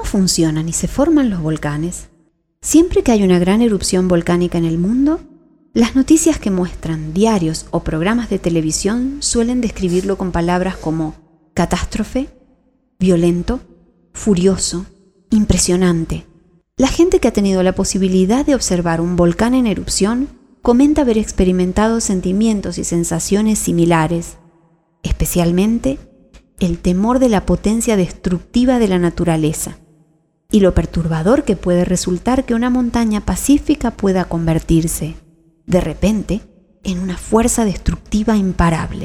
funcionan y se forman los volcanes? Siempre que hay una gran erupción volcánica en el mundo, las noticias que muestran diarios o programas de televisión suelen describirlo con palabras como catástrofe, violento, furioso, impresionante. La gente que ha tenido la posibilidad de observar un volcán en erupción comenta haber experimentado sentimientos y sensaciones similares, especialmente el temor de la potencia destructiva de la naturaleza y lo perturbador que puede resultar que una montaña pacífica pueda convertirse, de repente, en una fuerza destructiva imparable.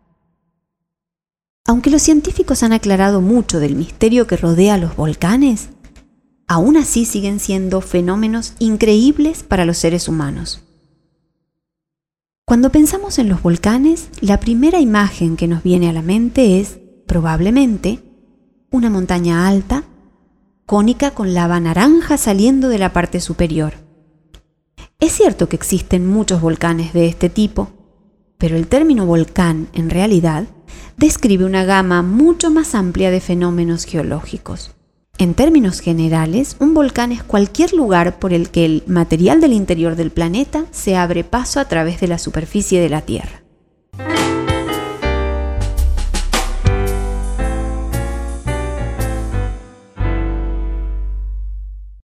Aunque los científicos han aclarado mucho del misterio que rodea a los volcanes, aún así siguen siendo fenómenos increíbles para los seres humanos. Cuando pensamos en los volcanes, la primera imagen que nos viene a la mente es, probablemente, una montaña alta, cónica con lava naranja saliendo de la parte superior. Es cierto que existen muchos volcanes de este tipo, pero el término volcán, en realidad, describe una gama mucho más amplia de fenómenos geológicos. En términos generales, un volcán es cualquier lugar por el que el material del interior del planeta se abre paso a través de la superficie de la Tierra.